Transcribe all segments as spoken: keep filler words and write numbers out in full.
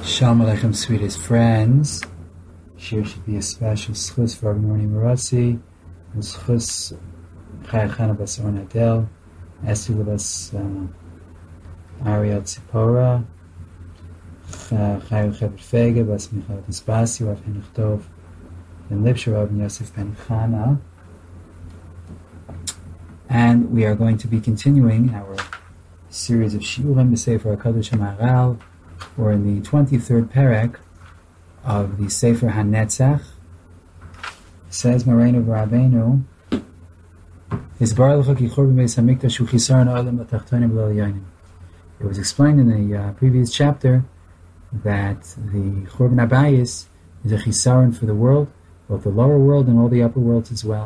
Shalom Aleichem, sweetest friends. Shir should be a special schus for Rabbi Marazzi, and schus Chai Chana Bas Orna Adel, Esther Bas Ariel Tzipora, Chai Chebet Fege Bas Michal Tispasi, Rav Henoch Tov, and Lipsher Rav Yosef Ben Chana. And we are going to be continuing our series of Shiurim B'Sefer HaKadosh HaMaharal. We're in the twenty-third parak of the Sefer HaNetzach. Says Moreinu Rabbeinu, it was explained in the uh, previous chapter that the Churban Abayis is a chisaron for the world, both the lower world and all the upper worlds as well.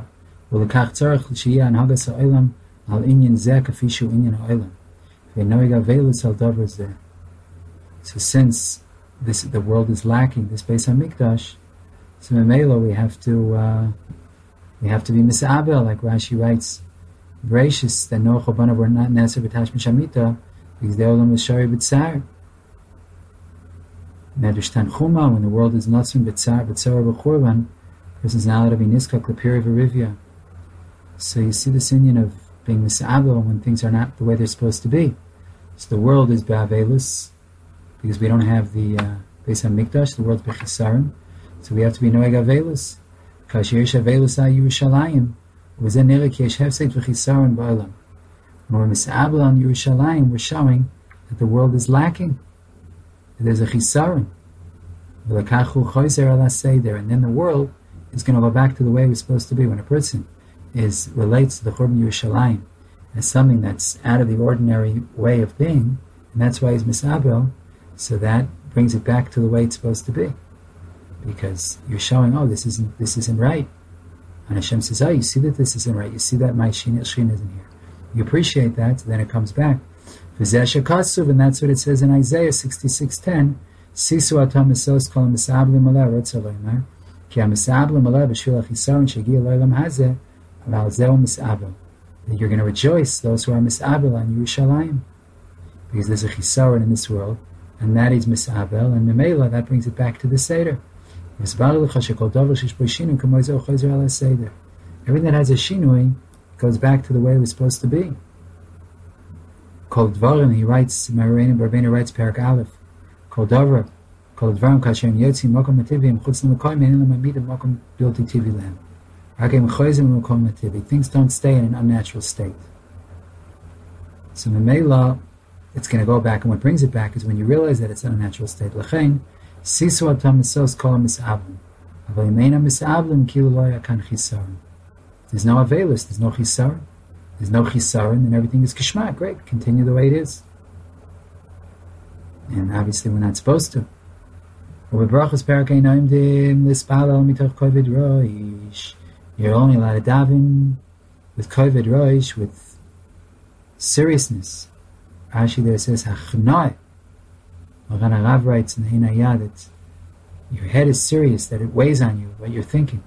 So since this the world is lacking this Beis Hamikdash, so Memelo we have to uh, we have to be misabel, like Rashi writes, gracious that no chobana were not neser b'tash mishamita because the olam was shari b'tzar. Medrash Tanchuma, when the world is notzim b'tzar b'tzar b'churban, person is not allowed to be niskak l'piri v'rivya. So you see this union of being misabel when things are not the way they're supposed to be. So the world is ba'avelus, because we don't have the uh, Beis HaMikdash, the world's bechisaron, so we have to be noeg avelus. Kasher yesh avelus al Yerushalayim, u'zeh nireh ki yesh hefsek v'chisaron ba'olam. When we're misabel on Yerushalayim, we're showing that the world is lacking, that there's a chisaron. V'lakachu choyzer ala seder, and then the world is going to go back to the way we're supposed to be. When a person is relates to the Churban Yerushalayim as something that's out of the ordinary way of being, and that's why he's misabel, so that brings it back to the way it's supposed to be, because you're showing, oh, this isn't this isn't right. And Hashem says, oh, you see that this isn't right. You see that my Shin isn't here. You appreciate that, so then it comes back. And that's what it says in Isaiah sixty-six ten. Sisu atam misos kol misablim aleh rotzalomer kiamisablim aleh b'shul achisaron shegi loylam hazeh aval zeu misabel. That you're going to rejoice, those who are misabel on Yerushalayim, because there's a chisaron in this world, and that is misabel, and memela, that brings it back to the seder. Everything that has a shinui goes back to the way it was supposed to be. Kol dvarim, he writes, Moreinu Rabbeinu writes, Parak Aleph, Kol davar, Kol dvarim kashem yotzi mokom mativim chutz l'makom enin l'mamidim mokom bilti tivi lehem. Hakem choyzim l'makom mativi. Things don't stay in an unnatural state. So memela, it's going to go back, and what brings it back is when you realize that it's in a natural state. L'chein, sisu atam misos kol misablim. Aval yimeina misablim kilu lo yakan chisaron. There's no avelus, there's no chisaron. There's no chisaron, and everything is kishma. Great, continue the way it is. And obviously we're not supposed to. You're only allowed to daven with kovid roish, with seriousness. Rashi there says, Hachnoi. Maran Arav writes in the Hinayah that your head is serious, that it weighs on you, what you're thinking.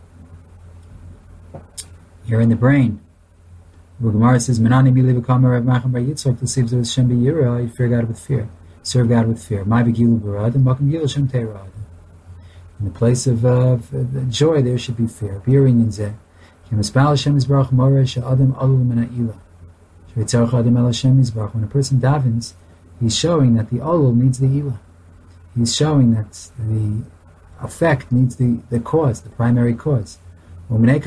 You're in the brain. The Gemara says, Menani mi livakam Rav Nachman bar Yitzchak l'sivz with Shem b'yira, you fear God with fear. Serve God with fear. My begilu barad, and makom gilu Shem teirad. In the place of uh, joy, there should be fear. Birin yinzeh. Ki mispal Hashem yisbarach moreh she'adam alul min ha'ila. When a person davens, he's showing that the olul needs the ilah. He's showing that the effect needs the, the cause, the primary cause. Kovid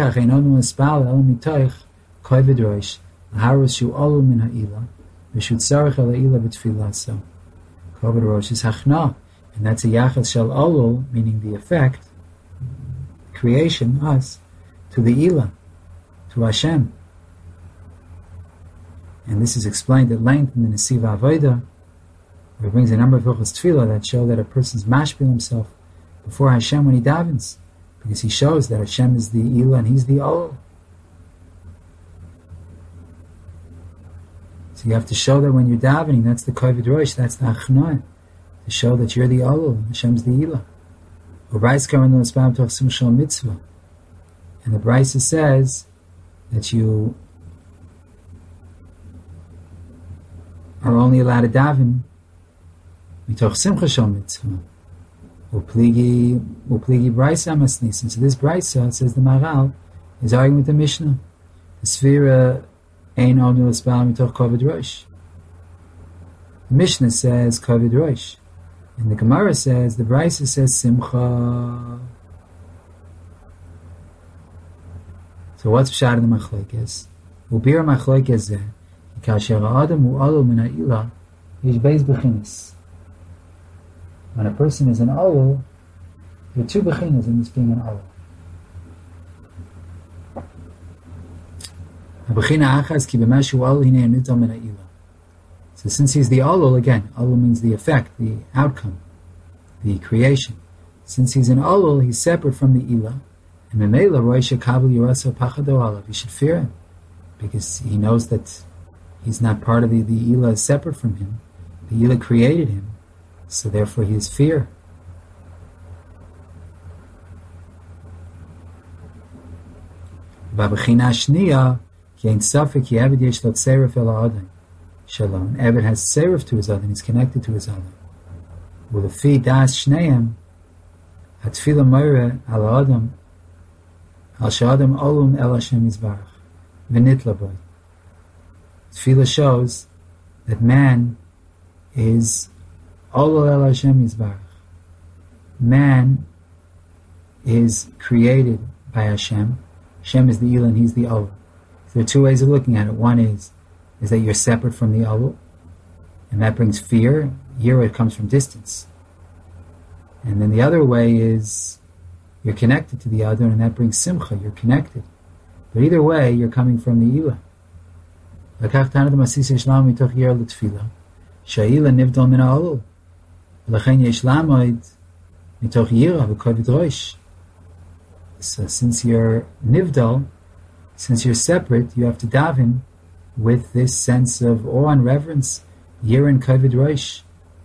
rosh is hachna, and that's a yachas shel olul, meaning the effect, creation, us, to the ilah, to Hashem. And this is explained at length in the Nesiva Avodah, where it brings a number of Hilchos Tefillah that show that a person's mashpil himself before Hashem when he davens, because he shows that Hashem is the Ilah and he's the Ol. So you have to show that when you're davening, that's the Kovid Rosh, that's the Achnoi, to show that you're the Ol and Hashem's the Ilah. And the Brisa says that you are only allowed to daven mitoch simcha shel mitzvah. Upligi upligi brisa masnisin. So this brisa, says the Maharal, is arguing with the Mishnah. The Sfira ein omnu l'spal mitoch kovid rosh. The Mishnah says kovid rosh, and the Gemara says, the brisa says simcha. So what's pshat in the machlokes? Ubir machlokes zeh kasher ha'adam hu alul min ha'ila yesh beis bechinas. When a person is an alul, there are two bechinas in this being an alul. Bechina achas ki b'mashu alul hinei nital min ha'ila. So since he's the alul, again, alul means the effect, the outcome, the creation. Since he's an alul, he's separate from the ila. And Memela Roisha Kabul Yurasa Pachado Alav. You should fear him, because he knows that he's not part of the the Ila is separate from him. The Ila created him, so therefore he is fear. Babachina Shniya Ki Ein Safek Ki Eved Yesh Lot Serif El Adon Shalom. Eved has serif to his Adon. He's connected to his Adon. With a fi das Shneim Atfila Moira Al Adam. Al Shadam Olum El Hashem Yisbarach V'nitla Boy. Tefillah shows that man is Olul El Hashem Yisbarach. Man is created by Hashem. Hashem is the Elul and he's the Olul. So there are two ways of looking at it. One is is that you're separate from the Olul, and that brings fear. Yira comes from distance. And then the other way is you're connected to the other, and that brings simcha. You're connected. But either way, you're coming from the Ila. L'kach tana d'masisa yishlam mitoch yer l'tfila. Sha'ila nivdal min ha'olul. V'lechen yesh lamoid mitoch yira v'kovid rosh. So since you're nivdal, since you're separate, you have to daven with this sense of awe and reverence. Yira and kovid rosh.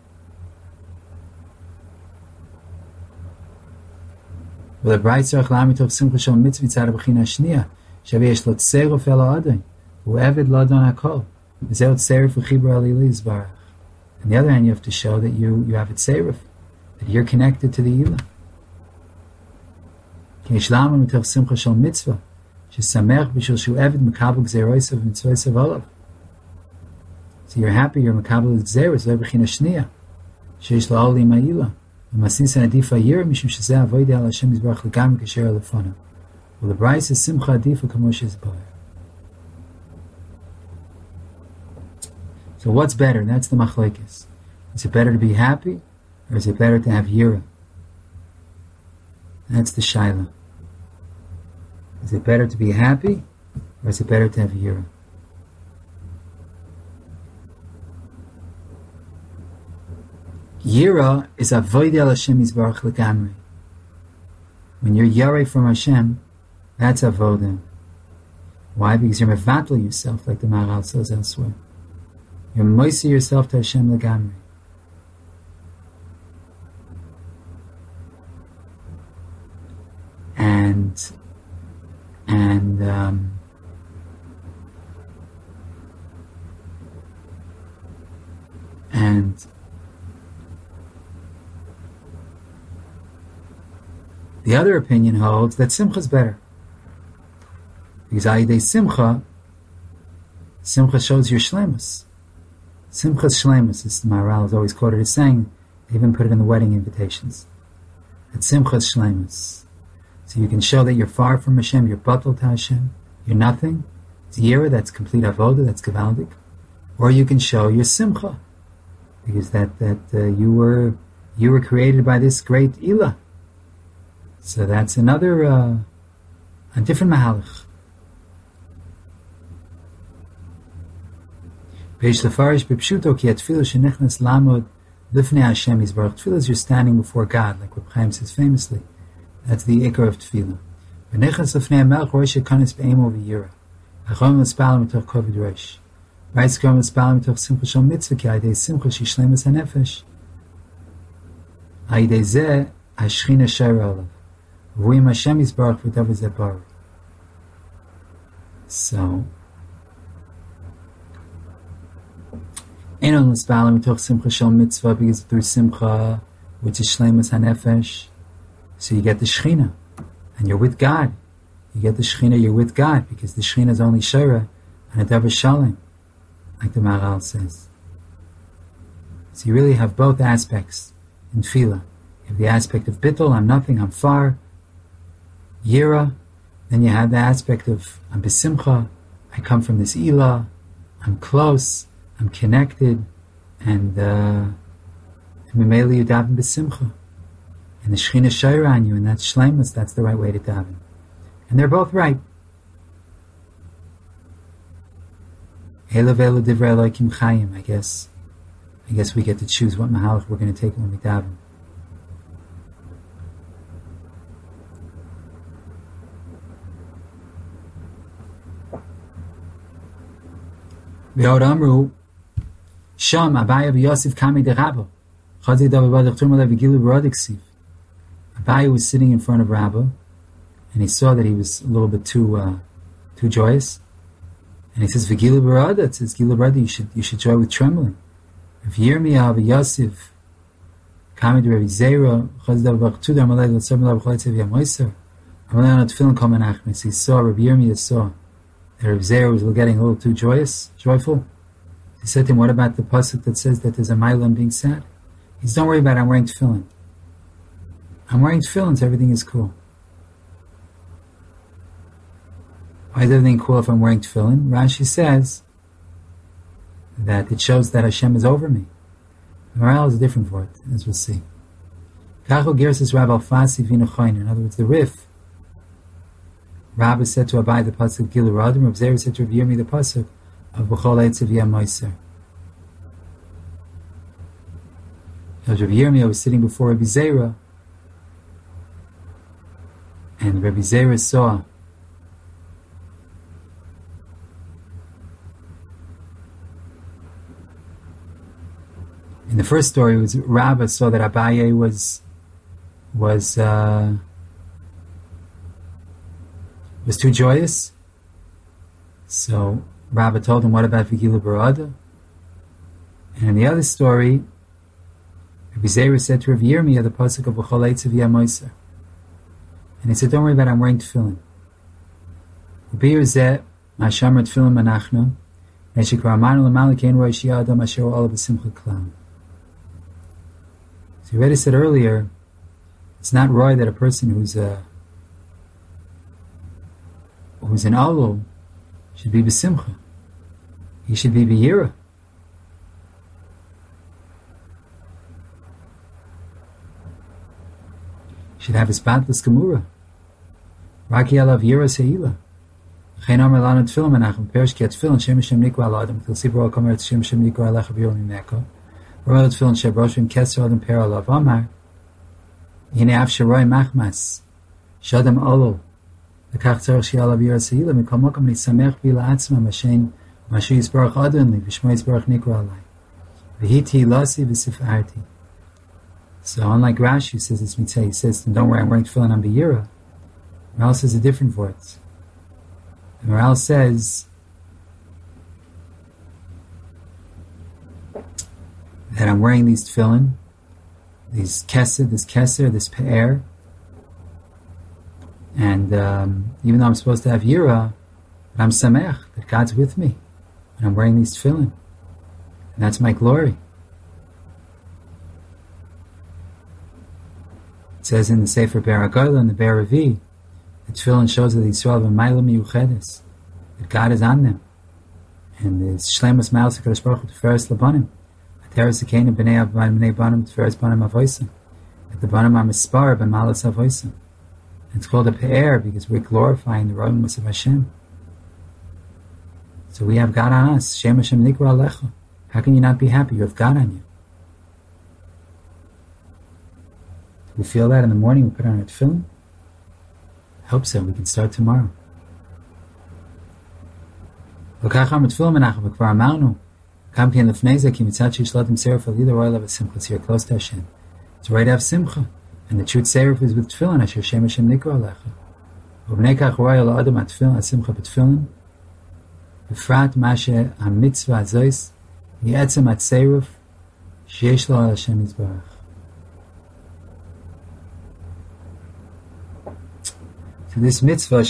Well, the bright sarach lamitoch simcha shel mitzvah tzad b'china shniya shavi yesh lo tseruf el ha'adon u'eved l'adon hakol v'zeh tseruf v'chibur al Ila yisbarach. On the other hand, you have to show that you you have a tseruf, that you're connected to the Ila. Ki yesh lama mitoch simcha shel mitzvah shesamech b'shul shu eved mekabel gzerosav mitzvosav olav. So you're happy you're mekabel gzeros lo b'china shniya sheish la'oli ma'ila. Well, the Bryce is simcha adifa kamoshes bar. So what's better? That's the machlekes. Is it better to be happy, or is it better to have yira? That's the shaila. Is it better to be happy, or is it better to have yira? Yira is avoid el Hashem Yisbarach legamri. When you're yarei from Hashem, that's avodah. Why? Because you're mevatel yourself, like the Maharal says elsewhere. You're moisey yourself to Hashem legamri. And and um, and the other opinion holds that simcha is better. Because ayidei simcha, simcha shows your shlemus. Simcha's shlemus, as the Maharal is always quoted as saying, they even put it in the wedding invitations. That simcha's shlemus. So you can show that you're far from Hashem, you're batal to Hashem, you're nothing. It's yira, that's complete avodah, that's gevaldik. Or you can show your simcha, because that that uh, you were you were created by this great ilah. So that's another, uh, a different mahalach. Peish lefarish b'pshuto ki atfilah shenichnas lamod lifnei Hashem yisbarach. Tefillah is you're standing before God, like Reb Chaim says famously. That's the ikar of tefillah. V'nechnas lifnei melech rosh yekanis b'eimo v'yira. Achom l'spal mitoch kovid rosh. V'ayis krom l'spal mitoch simcha shel mitzvah ki ayidei simcha shishlemus hanefesh. Ayidei zeh hashchina shayra olav. V'uyim Hashem yisbarach v'davar zeh baruch. So, Einon L'Spalim Mitoch Simcha Shel Mitzvah, because through Simcha, which is Shleimus HaNefesh, so you get the Shechina, and you're with God. You get the Shechina, you're with God, because the Shechina is only Shira and a Davar Shalom, like the Maharal says. So you really have both aspects in Tefillah. You have the aspect of Bittul, I'm nothing, I'm far, Yira. Then you have the aspect of I'm B'Simcha, I come from this Ilah, I'm close, I'm connected, and uh, Mimele you daven B'Simcha. And the Shechina Shira on you, and that's Shleimus, that's the right way to daven. And they're both right. Ela vela divrei Elokim chayim, I guess. I guess we get to choose what mahalach we're going to take when we daven. V'od amru, Sham Abaye v'Yosef kami derabba. Chazei davar badach tum alev v'gilu b'rodik siv. Abaye was sitting in front of Rabbah, and he saw that he was a little bit too uh, too joyous. And he says, "V'gilu b'rada." It says, "Gilu b'rada." You should you should joy with trembling. If Yirmiyah v'Yosef kami de Rabbi Zera, chazei davar badach tu dar malay l'tzar malav chalitzev yamoiser. Amalei anot tefillin kol menachmis. He saw, Rabbi Yirmiyah saw that Rabbi Zera was getting a little too joyous, joyful. He said to him, "What about the pasuk that says that there's a mailam being sad?" He says, "Don't worry about it. I'm wearing tefillin. I'm wearing tefillin, so everything is cool." Why is everything cool if I'm wearing tefillin? Rashi says that it shows that Hashem is over me. Morale is a different word, as we'll see. Kacho Gersis Rav Alfasi Vino Choiner. In other words, the Rif. Rabbi said to Abai the pasuk Gilu Radim. Rav Zera said to Rav Yirmi the pasuk of B'chol Eitzav Yam Moiser. Because Rav Yirmi was sitting before Rabbi Zera, and Rabbi Zera saw in the first story, it was Rabbah saw that Abaye was was uh, was too joyous. So Rabbah told him, "What about V'gilu b'rada?" And in the other story, Rabbi Zera said to Rav Yirmiyah the pasuk of B'chol Eitzav Yam Moiser, and he said, "Don't worry about it. I'm wearing tefillin." Rabbi Yirmiyah Ma'ashamar tefillin manachnu Neshikra Amanu L'Malikein Rosh Yadam Asher Olav B'Simcha Klam. So you already said earlier, it's not right that a person who's a who's an Alul should be b'simcha. He should be b'yira. He should have his batless gemura. Raki alav yira seila. Chen amar lanu tefillin menachem perish ki tefillin shem Hashem nikra al adam til sibro kamer shem Hashem nikra alecha b'yom imeka. Royal tefillin shebroshim keser adam per alav amar. Hine af sheroi machmas shadam alul. Lekach tzarich she'alav yira seila mikol makom nisamech bi la'atzma mashen mashu yisbarach adon li v'shmo yisbarach nikra alai. V'hiti lasi v'sifarti. So unlike Rashi says this mitzvah, he says, "Don't worry, I'm wearing tefillin on b'yira." Maral says a different words. And Maral says that I'm wearing these tefillin, these keser, this keser, this pe'er, and um, even though I'm supposed to have yira, but I'm samech, that God's with me, and I'm wearing these tefillin, and that's my glory. It says in the Sefer Beragoyla and the Beravi, the tefillin shows that Yisrael have a ma'ila miyuchedes, that God is on them, and the shlemus ma'al sekadosh baruch hu teferes labanim, ateres ekena b'nei av b'nei banim teferes banim avosim, that the banim are mispar ben malas avosim. It's called a pe'er because we're glorifying the royalness of Hashem. So we have God on us. Shem Hashem nikra alecha. How can you not be happy? You have God on you. We feel that in the morning. We put on our tefillin. I hope so. We can start tomorrow. So you're close to Hashem. It's right to have simcha. And the truth serif is with tefillin. Asher Shem Hashem nikra alecha. Ubnei kach royal adam at tefillin, at simcha b'tefillin. B'frat mashe ha-mitzvah azois, Yetzem Atzeiruf Sheyesh Lo Al Hashem Yisbarach. So this mitzvah